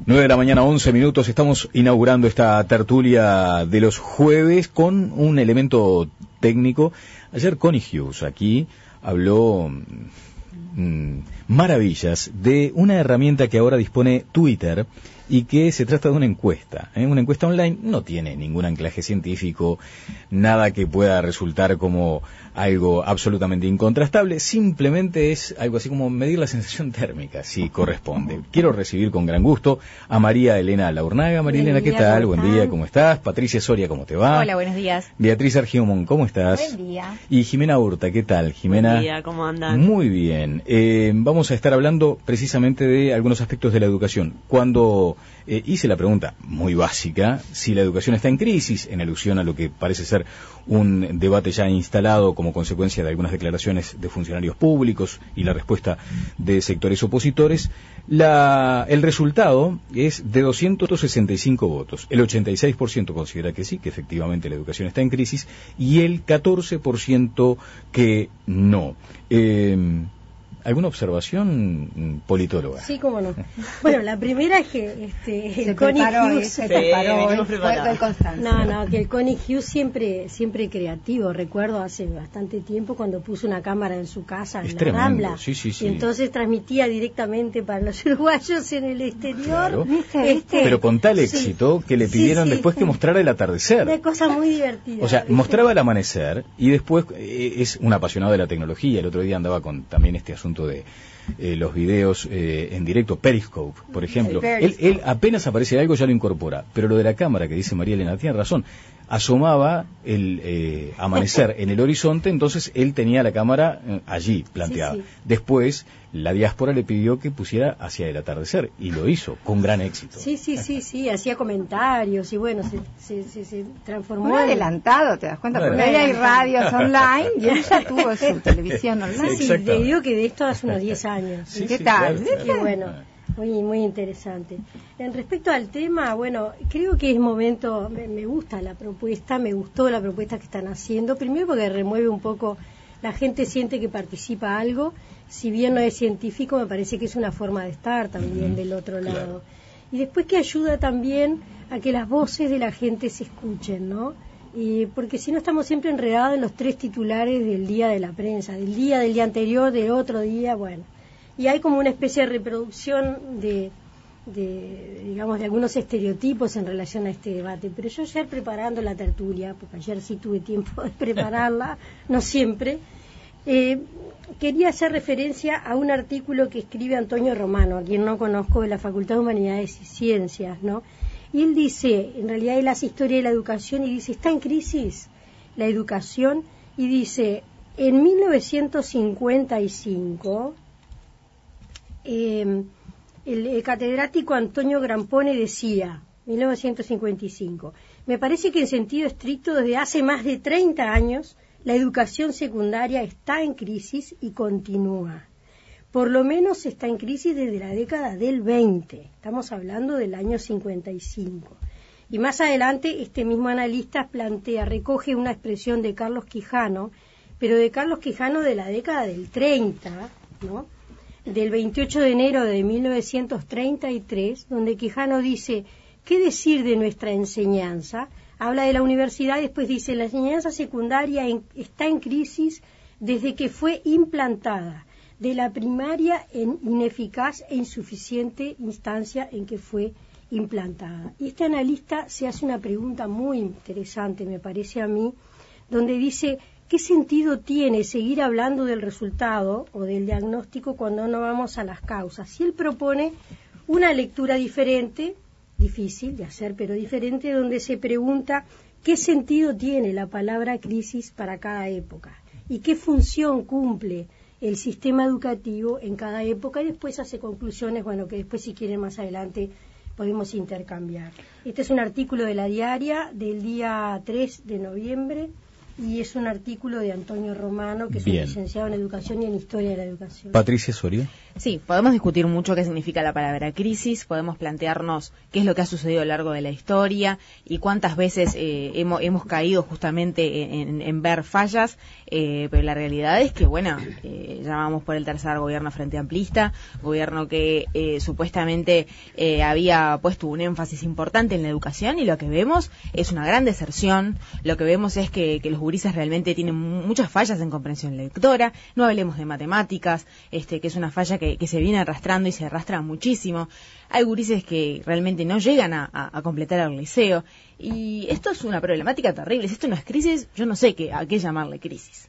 9 de la mañana, 11 minutos. Estamos inaugurando esta tertulia de los jueves con un elemento técnico. Ayer Connie Hughes aquí habló maravillas de una herramienta que ahora dispone Twitter y que se trata de una encuesta. Una encuesta online no tiene ningún anclaje científico, nada que pueda resultar como algo absolutamente incontrastable, simplemente es algo así como medir la sensación térmica, si corresponde. Quiero recibir con gran gusto a María Elena Laurnaga. María Elena, ¿qué tal? Buen día, ¿cómo estás? Patricia Soria, ¿cómo te va? Hola, buenos días. Beatriz Argiomón, ¿cómo estás? Buen día. Y Jimena Hurta, ¿qué tal? Jimena. Buen día, ¿cómo andan? Muy bien. Vamos a estar hablando precisamente de algunos aspectos de la educación. Cuando hice la pregunta muy básica, si la educación está en crisis, en alusión a lo que parece ser un debate ya instalado como consecuencia de algunas declaraciones de funcionarios públicos y la respuesta de sectores opositores, el resultado es de 265 votos. El 86% considera que sí, que efectivamente la educación está en crisis, y el 14% que no. ¿Alguna observación, politóloga? Sí, cómo no. Bueno, la primera es que el Connie Hughes se preparó. Que el Connie Hughes siempre creativo. Recuerdo hace bastante tiempo cuando puso una cámara en su casa, en la Rambla. Sí. Y entonces transmitía directamente para los uruguayos en el exterior. Claro. Pero con tal éxito que le pidieron después que mostrara el atardecer. Una cosa muy divertida. O sea, mostraba el amanecer y después es un apasionado de la tecnología. El otro día andaba con también este asunto de los videos en directo, Periscope, por ejemplo. Él apenas aparece algo ya lo incorpora, pero lo de la cámara que dice María Elena tiene razón. Asomaba el amanecer en el horizonte, entonces él tenía la cámara allí planteada. Sí. Después la diáspora le pidió que pusiera hacia el atardecer y lo hizo con gran éxito. Sí, hacía comentarios y bueno, se transformó. Muy adelantado, te das cuenta, porque hoy hay radios online y él ya tuvo su televisión online. Sí, te digo que de esto hace unos 10 años. Sí, ¿Qué tal? Claro. Y bueno. Muy interesante. En respecto al tema, bueno, creo que es momento, me gusta la propuesta, me gustó la propuesta que están haciendo, primero porque remueve un poco, la gente siente que participa algo, si bien no es científico, me parece que es una forma de estar también del otro lado. Claro. Y después que ayuda también a que las voces de la gente se escuchen, ¿no? Porque si no estamos siempre enredados en los 3 titulares del día de la prensa, del día anterior, del otro día, bueno. Y hay como una especie de reproducción de algunos estereotipos en relación a este debate. Pero yo ayer preparando la tertulia, porque ayer sí tuve tiempo de prepararla, no siempre, quería hacer referencia a un artículo que escribe Antonio Romano, a quien no conozco, de la Facultad de Humanidades y Ciencias, ¿no? Y él dice, en realidad él hace historia de la educación y dice, está en crisis la educación, y dice, en 1955... el catedrático Antonio Grampone decía, 1955, me parece que en sentido estricto desde hace más de 30 años la educación secundaria está en crisis y continúa. Por lo menos está en crisis desde la década del 20, estamos hablando del año 55. Y más adelante este mismo analista recoge una expresión de Carlos Quijano, pero de Carlos Quijano de la década del 30, ¿no? Del 28 de enero de 1933, donde Quijano dice, ¿qué decir de nuestra enseñanza? Habla de la universidad y después dice, la enseñanza secundaria está en crisis desde que fue implantada, de la primaria en ineficaz e insuficiente instancia en que fue implantada. Y este analista se hace una pregunta muy interesante, me parece a mí, donde dice, ¿qué sentido tiene seguir hablando del resultado o del diagnóstico cuando no vamos a las causas? Y él propone una lectura diferente, difícil de hacer, pero diferente, donde se pregunta qué sentido tiene la palabra crisis para cada época y qué función cumple el sistema educativo en cada época, y después hace conclusiones, bueno, que después si quieren más adelante podemos intercambiar. Este es un artículo de La Diaria del día 3 de noviembre, y es un artículo de Antonio Romano, que es un licenciado en Educación y en Historia de la Educación. Patricia Soria. Sí, podemos discutir mucho qué significa la palabra crisis, podemos plantearnos qué es lo que ha sucedido a lo largo de la historia y cuántas veces hemos caído justamente en ver fallas, pero la realidad es que, bueno, ya vamos por el tercer gobierno frente amplista, gobierno que supuestamente había puesto un énfasis importante en la educación, y lo que vemos es una gran deserción. Lo que vemos es que los gurises realmente tienen muchas fallas en comprensión lectora. No hablemos de matemáticas, que es una falla que se viene arrastrando y se arrastra muchísimo. Hay gurises que realmente no llegan a completar el liceo, y esto es una problemática terrible. Si esto no es crisis, yo no sé a qué llamarle crisis.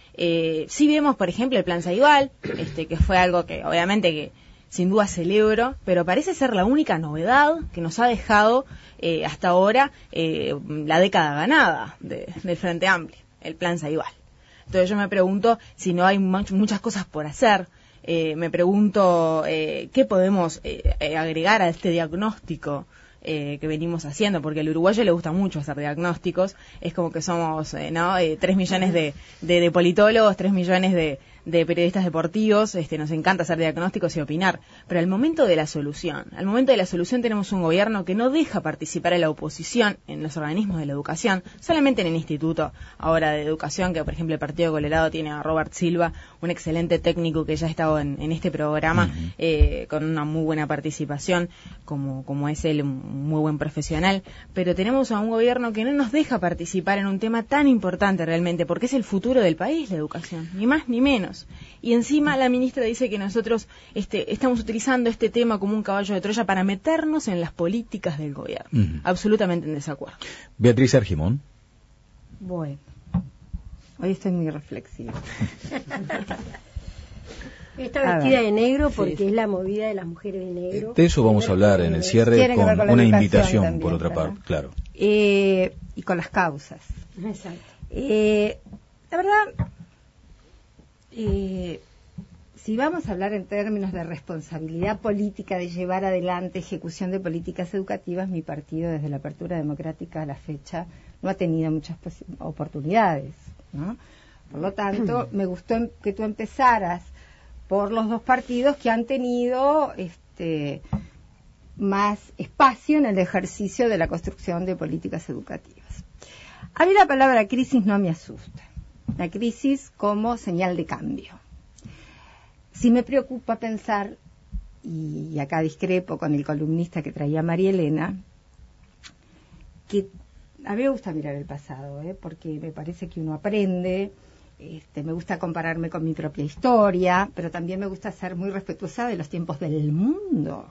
Sí vemos, por ejemplo, el Plan Ceibal, que fue algo que obviamente que sin duda celebro, pero parece ser la única novedad que nos ha dejado hasta ahora la década ganada del Frente Amplio, el Plan Ceibal. Entonces yo me pregunto si no hay muchas cosas por hacer. Me pregunto qué podemos agregar a este diagnóstico que venimos haciendo, porque al uruguayo le gusta mucho hacer diagnósticos. Es como que somos 3 millones de politólogos, 3 millones de periodistas deportivos. Nos encanta hacer diagnósticos y opinar, pero al momento de la solución tenemos un gobierno que no deja participar a la oposición en los organismos de la educación, solamente en el Instituto ahora de Educación, que por ejemplo el Partido Colorado tiene a Robert Silva, un excelente técnico que ya ha estado en este programa, con una muy buena participación, como es él, un muy buen profesional, pero tenemos a un gobierno que no nos deja participar en un tema tan importante realmente, porque es el futuro del país, la educación, ni más ni menos. Y encima la ministra dice que nosotros estamos utilizando este tema como un caballo de Troya para meternos en las políticas del gobierno. Absolutamente en desacuerdo. Beatriz Argimón. Bueno, hoy estoy muy reflexiva. Está vestida de negro porque es la movida de las mujeres de negro. De eso vamos a hablar en el cierre con una invitación, también, por otra parte, claro. Y con las causas. Exacto. La verdad, si vamos a hablar en términos de responsabilidad política de llevar adelante ejecución de políticas educativas, mi partido desde la apertura democrática a la fecha no ha tenido muchas oportunidades, ¿no? Por lo tanto, me gustó que tú empezaras por los dos partidos que han tenido más espacio en el ejercicio de la construcción de políticas educativas. A mí la palabra crisis no me asusta. La crisis como señal de cambio. Sí me preocupa pensar, y acá discrepo con el columnista que traía María Elena, que a mí me gusta mirar el pasado, porque me parece que uno aprende. Me gusta compararme con mi propia historia, pero también me gusta ser muy respetuosa de los tiempos del mundo.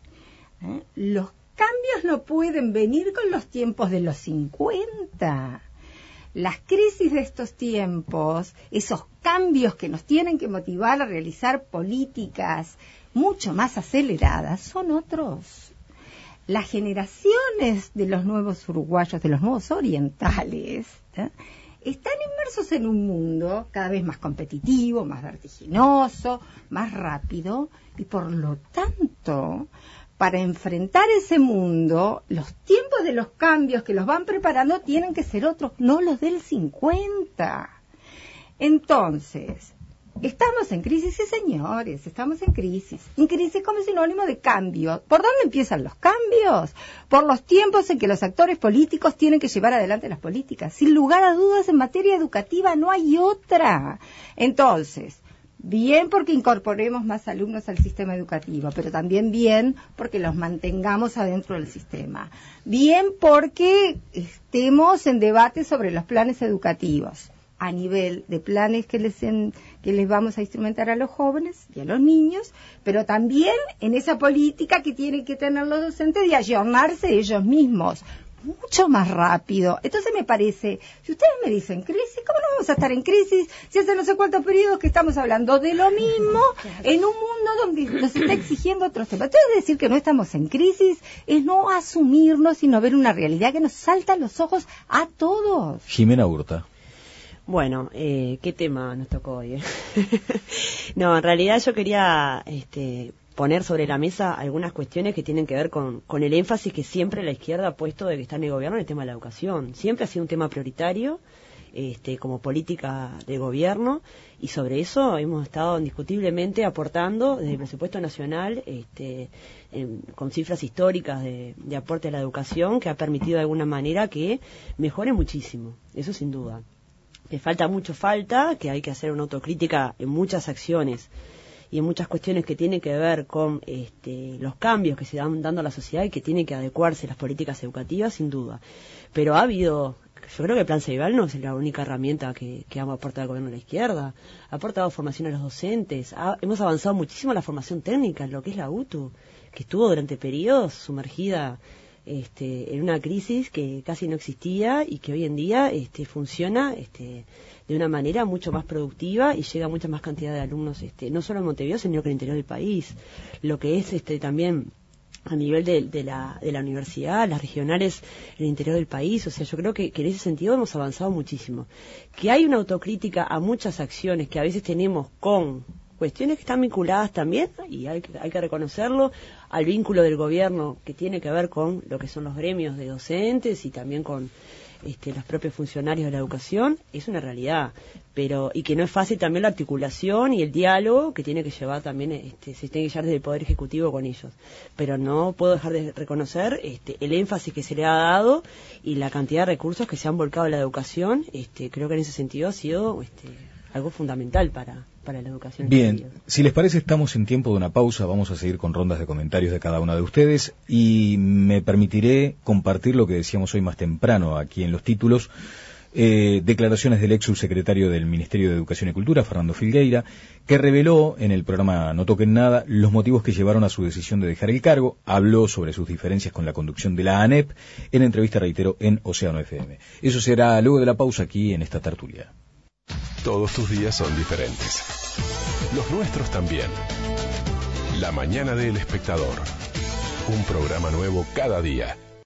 Los cambios no pueden venir con los tiempos de los 50. Las crisis de estos tiempos, esos cambios que nos tienen que motivar a realizar políticas mucho más aceleradas, son otros. Las generaciones de los nuevos uruguayos, de los nuevos orientales, están inmersos en un mundo cada vez más competitivo, más vertiginoso, más rápido, y por lo tanto, para enfrentar ese mundo, los tiempos de los cambios que los van preparando tienen que ser otros, no los del 50. Entonces, estamos en crisis, sí señores, estamos en crisis. En crisis como sinónimo de cambio. ¿Por dónde empiezan los cambios? Por los tiempos en que los actores políticos tienen que llevar adelante las políticas. Sin lugar a dudas, en materia educativa no hay otra. Entonces, bien porque incorporemos más alumnos al sistema educativo, pero también bien porque los mantengamos adentro del sistema. Bien porque estemos en debate sobre los planes educativos a nivel de planes que les vamos a instrumentar a los jóvenes y a los niños, pero también en esa política que tienen que tener los docentes de ayornarse ellos mismos mucho más rápido. Entonces me parece, si ustedes me dicen crisis, ¿cómo no vamos a estar en crisis si hace no sé cuántos periodos que estamos hablando de lo mismo en un mundo donde nos está exigiendo otros temas? Entonces decir que no estamos en crisis es no asumirnos, sino ver una realidad que nos salta a los ojos a todos. Jimena Hurta. Bueno, ¿qué tema nos tocó hoy? No, en realidad yo quería poner sobre la mesa algunas cuestiones que tienen que ver con el énfasis que siempre la izquierda ha puesto de que está en el gobierno en el tema de la educación. Siempre ha sido un tema prioritario como política de gobierno, y sobre eso hemos estado indiscutiblemente aportando desde el presupuesto nacional con cifras históricas de aporte a la educación, que ha permitido de alguna manera que mejore muchísimo, eso sin duda. Que falta, que hay que hacer una autocrítica en muchas acciones y en muchas cuestiones que tienen que ver con los cambios que se dan dando a la sociedad y que tienen que adecuarse las políticas educativas, sin duda. Pero yo creo que el Plan Ceibal no es la única herramienta que ha aportado el gobierno de la izquierda. Ha aportado formación a los docentes, hemos avanzado muchísimo en la formación técnica, en lo que es la UTU, que estuvo durante periodos sumergida en una crisis que casi no existía y que hoy en día funciona de una manera mucho más productiva y llega a mucha más cantidad de alumnos, no solo en Montevideo, sino que en el interior del país. Lo que es también a nivel de la universidad, las regionales en el interior del país, o sea, yo creo que en ese sentido hemos avanzado muchísimo. Que hay una autocrítica a muchas acciones que a veces tenemos con cuestiones que están vinculadas también, y hay que reconocerlo, al vínculo del gobierno que tiene que ver con lo que son los gremios de docentes y también con los propios funcionarios de la educación, es una realidad, y que no es fácil también la articulación y el diálogo que tiene que llevar también, se tiene que llevar desde el Poder Ejecutivo con ellos. Pero no puedo dejar de reconocer el énfasis que se le ha dado y la cantidad de recursos que se han volcado a la educación. Creo que en ese sentido ha sido algo fundamental para la educación. Bien, si les parece, estamos en tiempo de una pausa. Vamos a seguir con rondas de comentarios de cada una de ustedes y me permitiré compartir lo que decíamos hoy más temprano aquí en los títulos. Declaraciones del ex subsecretario del Ministerio de Educación y Cultura, Fernando Filgueira, que reveló en el programa No Toquen Nada los motivos que llevaron a su decisión de dejar el cargo. Habló sobre sus diferencias con la conducción de la ANEP en entrevista, reitero, en Océano FM. Eso será luego de la pausa aquí en esta tertulia. Todos tus días son diferentes. Los nuestros también. La mañana del Espectador. Un programa nuevo cada día.